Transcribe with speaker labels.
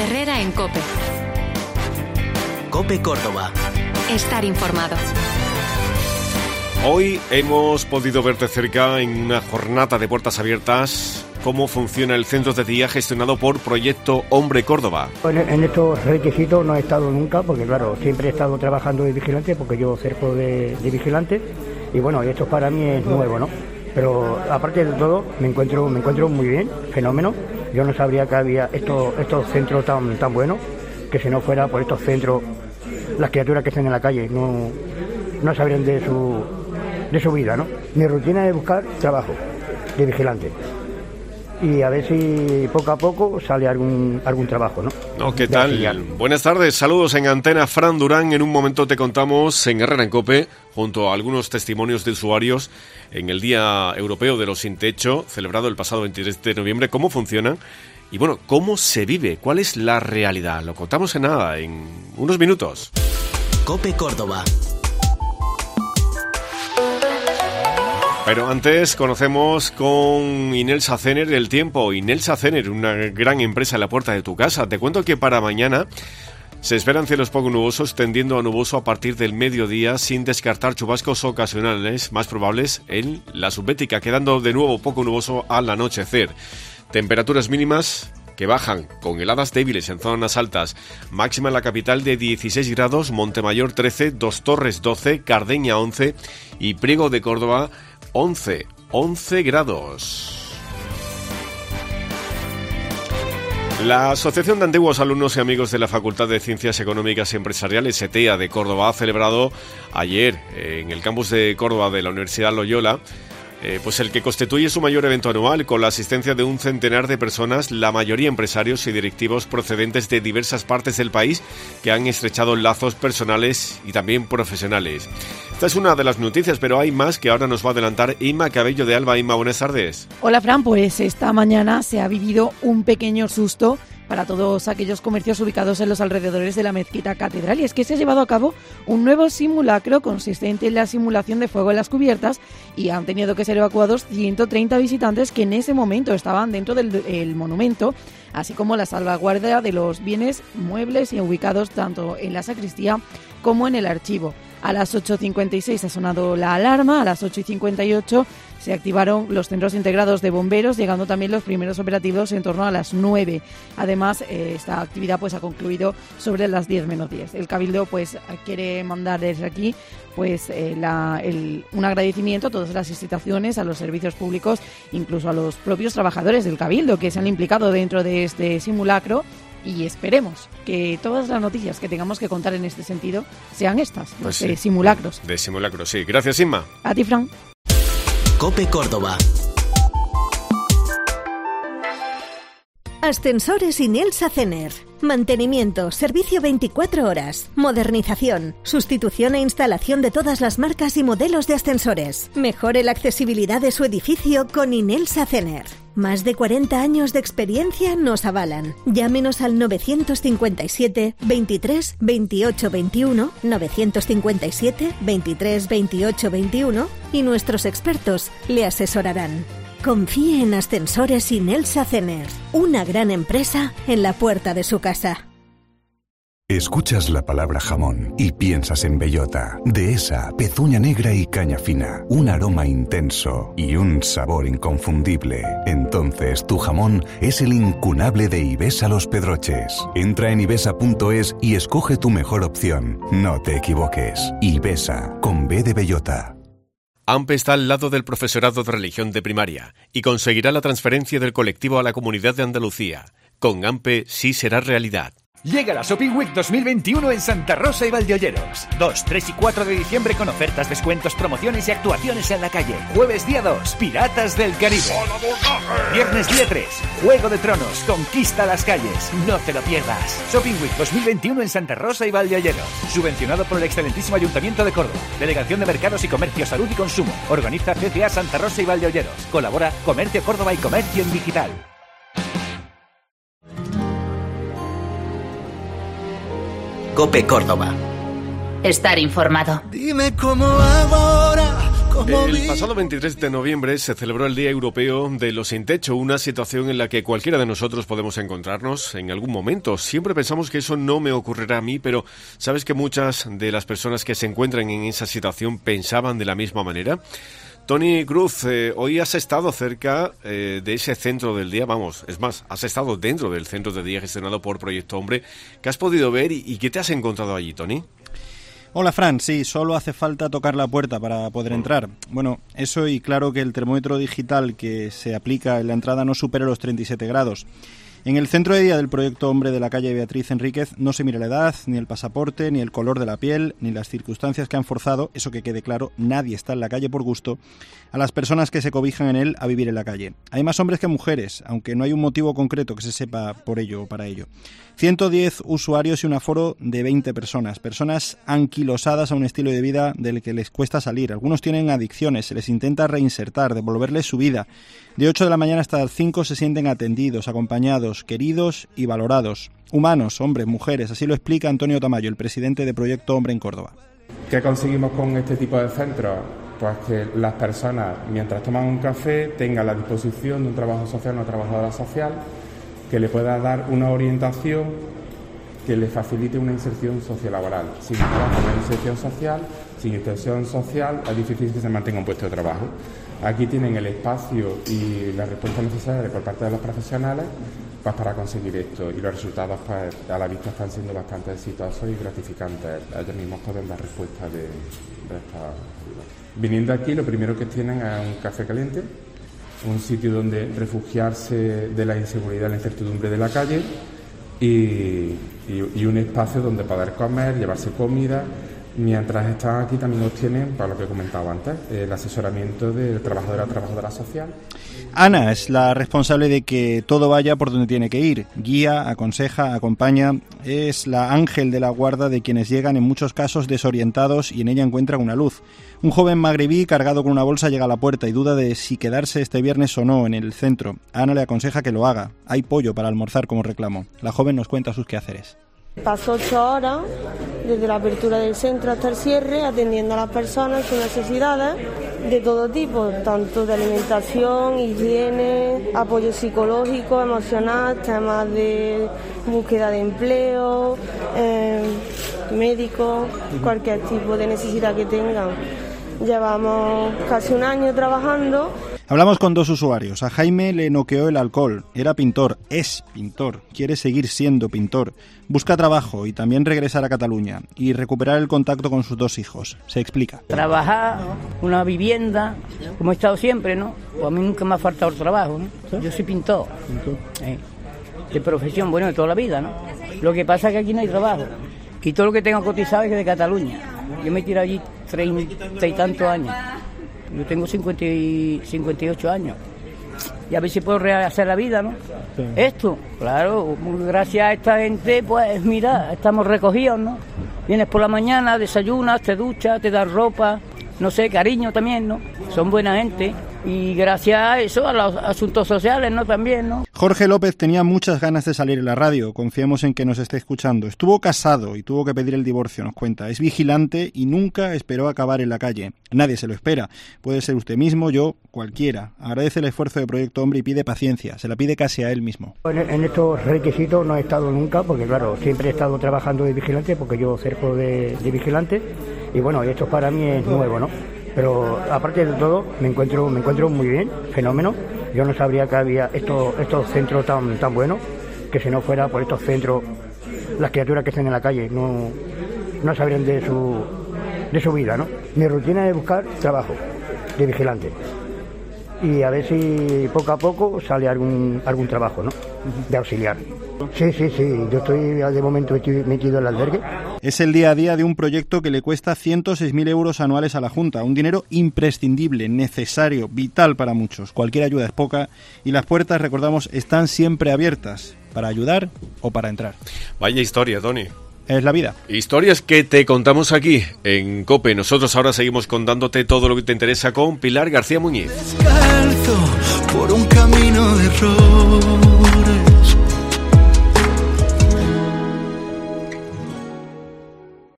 Speaker 1: Herrera en COPE.
Speaker 2: COPE Córdoba.
Speaker 1: Estar informado.
Speaker 3: Hoy hemos podido ver de cerca en una jornada de puertas abiertas cómo funciona el centro de día gestionado por Proyecto Hombre Córdoba.
Speaker 4: En estos requisitos no he estado nunca, porque claro, siempre he estado trabajando de vigilante, porque yo cerco de vigilante, y bueno, esto para mí es nuevo, ¿no? Pero aparte de todo, me encuentro muy bien, fenómeno. Yo no sabría que había estos centros tan buenos, que si no fuera por estos centros, las criaturas que están en la calle no sabrían de su vida, ¿no? Mi rutina es buscar trabajo de vigilante. Y a ver si poco a poco sale algún trabajo, ¿no?
Speaker 3: ¿Qué tal? Buenas tardes, saludos en Antena. Fran Durán. En un momento te contamos en Herrera en COPE, junto a algunos testimonios de usuarios, en el Día Europeo de los Sin Techo, celebrado el pasado 23 de noviembre, cómo funcionan y, bueno, cómo se vive, cuál es la realidad. Lo contamos en nada, en unos minutos.
Speaker 2: COPE Córdoba.
Speaker 3: Pero antes conocemos con Inelsa Cener el tiempo. Inelsa Cener, una gran empresa en la puerta de tu casa. Te cuento que para mañana se esperan cielos poco nubosos, tendiendo a nuboso a partir del mediodía, sin descartar chubascos ocasionales más probables en la subbética, quedando de nuevo poco nuboso al anochecer. Temperaturas mínimas que bajan con heladas débiles en zonas altas. Máxima en la capital de 16 grados, Montemayor 13, Dos Torres 12, Cardeña 11 y Priego de Córdoba 11 grados. La Asociación de Antiguos Alumnos y Amigos de la Facultad de Ciencias Económicas y Empresariales, ETEA, de Córdoba, ha celebrado ayer en el campus de Córdoba de la Universidad Loyola pues el que constituye su mayor evento anual, con la asistencia de un centenar de personas, la mayoría empresarios y directivos procedentes de diversas partes del país, que han estrechado lazos personales y también profesionales. Esta es una de las noticias, pero hay más que ahora nos va a adelantar Inma Cabello de Alba. Inma, buenas tardes.
Speaker 5: Hola, Fran, pues esta mañana se ha vivido un pequeño susto para todos aquellos comercios ubicados en los alrededores de la mezquita catedral, y es que se ha llevado a cabo un nuevo simulacro consistente en la simulación de fuego en las cubiertas, y han tenido que ser evacuados 130 visitantes que en ese momento estaban dentro del monumento, así como la salvaguardia de los bienes muebles y ubicados tanto en la sacristía como en el archivo. A las 8:56 ha sonado la alarma, a las 8:58 se activaron los centros integrados de bomberos, llegando también los primeros operativos en torno a las 9. Además, esta actividad pues ha concluido sobre las 10 menos 10. El Cabildo pues quiere mandar desde aquí pues un agradecimiento a todas las instituciones, a los servicios públicos, incluso a los propios trabajadores del Cabildo que se han implicado dentro de este simulacro. Y esperemos que todas las noticias que tengamos que contar en este sentido sean estas, pues de simulacros.
Speaker 3: De simulacros, sí. Gracias, Inma.
Speaker 5: A ti, Fran.
Speaker 2: COPE Córdoba.
Speaker 6: Ascensores Inelsa Cener. Mantenimiento, servicio 24 horas, modernización, sustitución e instalación de todas las marcas y modelos de ascensores. Mejore la accesibilidad de su edificio con Inelsa Cener. Más de 40 años de experiencia nos avalan. Llámenos al 957 23 28 21, 957 23 28 21 y nuestros expertos le asesorarán. Confíe en Ascensores Inelsa Cener, una gran empresa en la puerta de su casa.
Speaker 7: Escuchas la palabra jamón y piensas en bellota, dehesa, pezuña negra y caña fina, un aroma intenso y un sabor inconfundible. Entonces tu jamón es el incunable de Ibesa Los Pedroches. Entra en ibesa.es y escoge tu mejor opción. No te equivoques. Ibesa, con B de bellota.
Speaker 3: AMPE está al lado del profesorado de religión de primaria y conseguirá la transferencia del colectivo a la Comunidad de Andalucía. Con AMPE sí será realidad.
Speaker 8: Llega la Shopping Week 2021 en Santa Rosa y Valdeolleros. 2, 3 y 4 de diciembre con ofertas, descuentos, promociones y actuaciones en la calle. Jueves día 2, Piratas del Caribe. Viernes día 3, Juego de Tronos, conquista las calles. No te lo pierdas. Shopping Week 2021 en Santa Rosa y Valdeolleros. Subvencionado por el excelentísimo Ayuntamiento de Córdoba. Delegación de Mercados y Comercio, Salud y Consumo. Organiza CCA Santa Rosa y Valdeolleros. Colabora Comercio Córdoba y Comercio en Digital.
Speaker 2: COPE Córdoba.
Speaker 1: Estar informado.
Speaker 9: Dime cómo hago ahora
Speaker 3: El pasado 23 de noviembre se celebró el Día Europeo de los Sin Techo, una situación en la que cualquiera de nosotros podemos encontrarnos en algún momento. Siempre pensamos que eso no me ocurrirá a mí, pero ¿sabes que muchas de las personas que se encuentran en esa situación pensaban de la misma manera? Tony Cruz, hoy has estado cerca de ese centro del día, es más, has estado dentro del centro del día gestionado por Proyecto Hombre. ¿Qué has podido ver y qué te has encontrado allí, Tony?
Speaker 9: Hola, Fran. Sí, solo hace falta tocar la puerta para poder entrar. Bueno, eso y claro que el termómetro digital que se aplica en la entrada no supera los 37 grados. En el centro de día del Proyecto Hombre de la calle Beatriz Enríquez no se mira la edad, ni el pasaporte, ni el color de la piel, ni las circunstancias que han forzado, eso que quede claro, nadie está en la calle por gusto, a las personas que se cobijan en él a vivir en la calle. Hay más hombres que mujeres, aunque no hay un motivo concreto que se sepa por ello o para ello. 110 usuarios y un aforo de 20 personas anquilosadas a un estilo de vida del que les cuesta salir. Algunos tienen adicciones, se les intenta reinsertar, devolverles su vida. De 8 de la mañana hasta las 5 se sienten atendidos, acompañados, queridos y valorados. Humanos, hombres, mujeres, así lo explica Antonio Tamayo, el presidente de Proyecto Hombre en Córdoba.
Speaker 10: ¿Qué conseguimos con este tipo de centros? Pues que las personas, mientras toman un café, tengan la disposición de un trabajo social, una trabajadora social, que le pueda dar una orientación que le facilite una inserción sociolaboral. Sin trabajo, una inserción social, sin inserción social, es difícil que se mantenga un puesto de trabajo. Aquí tienen el espacio y la respuesta necesaria por parte de los profesionales pues, para conseguir esto, y los resultados pues, a la vista están siendo bastante exitosos y gratificantes. Ellos mismos pueden dar respuesta de esta. Viniendo aquí, lo primero que tienen es un café caliente, un sitio donde refugiarse de la inseguridad y la incertidumbre de la calle y un espacio donde poder comer, llevarse comida. Mientras están aquí también obtienen, para lo que he comentado antes, el asesoramiento de trabajadora social.
Speaker 9: Ana es la responsable de que todo vaya por donde tiene que ir. Guía, aconseja, acompaña. Es la ángel de la guarda de quienes llegan en muchos casos desorientados y en ella encuentran una luz. Un joven magrebí cargado con una bolsa llega a la puerta y duda de si quedarse este viernes o no en el centro. Ana le aconseja que lo haga. Hay pollo para almorzar como reclamo. La joven nos cuenta sus quehaceres.
Speaker 11: Paso 8 horas desde la apertura del centro hasta el cierre, atendiendo a las personas sus necesidades de todo tipo, tanto de alimentación, higiene, apoyo psicológico, emocional, temas de búsqueda de empleo, médico, cualquier tipo de necesidad que tengan. Llevamos casi un año trabajando.
Speaker 9: Hablamos con dos usuarios. A Jaime le noqueó el alcohol. Era pintor, es pintor, quiere seguir siendo pintor. Busca trabajo y también regresar a Cataluña y recuperar el contacto con sus dos hijos. Se explica.
Speaker 12: Trabajar, una vivienda, como he estado siempre, ¿no? Pues a mí nunca me ha faltado el trabajo, ¿no? Yo soy pintor. De profesión, bueno, de toda la vida, ¿no? Lo que pasa es que aquí no hay trabajo. Y todo lo que tengo cotizado es de Cataluña. Yo me he tirado allí 30 y tantos años. Yo tengo 58 años. Y a ver si puedo rehacer la vida, ¿no? Sí. Esto, claro, gracias a esta gente, pues mira, estamos recogidos, ¿no? Vienes por la mañana, desayunas, te duchas, te das ropa, no sé, cariño también, ¿no? Son buena gente. Y gracias a eso, a los asuntos sociales, ¿no? También, ¿no?
Speaker 9: Jorge López tenía muchas ganas de salir en la radio. Confiamos en que nos esté escuchando. Estuvo casado y tuvo que pedir el divorcio, nos cuenta. Es vigilante y nunca esperó acabar en la calle. Nadie se lo espera. Puede ser usted mismo, yo, cualquiera. Agradece el esfuerzo de Proyecto Hombre y pide paciencia. Se la pide casi a él mismo.
Speaker 4: En estos requisitos no he estado nunca, porque claro, siempre he estado trabajando de vigilante, porque yo cerco de vigilante. Y bueno, esto para mí es nuevo, ¿no? Pero aparte de todo, me encuentro muy bien, fenómeno. Yo no sabría que había estos centros tan buenos, que si no fuera por estos centros, las criaturas que están en la calle no sabrían de su vida, ¿no? Mi rutina es buscar trabajo de vigilante y a ver si poco a poco sale algún trabajo, ¿no? De auxiliar. Sí, yo estoy de momento metido en el albergue.
Speaker 9: Es el día a día de un proyecto que le cuesta 106.000 euros anuales a la Junta, un dinero imprescindible, necesario, vital para muchos. Cualquier ayuda es poca y las puertas, recordamos, están siempre abiertas para ayudar o para entrar.
Speaker 3: Vaya historia, Tony.
Speaker 9: Es la vida.
Speaker 3: Historias que te contamos aquí en COPE. Nosotros ahora seguimos contándote todo lo que te interesa con Pilar García Muñiz.
Speaker 13: Descalzo por un camino de rock.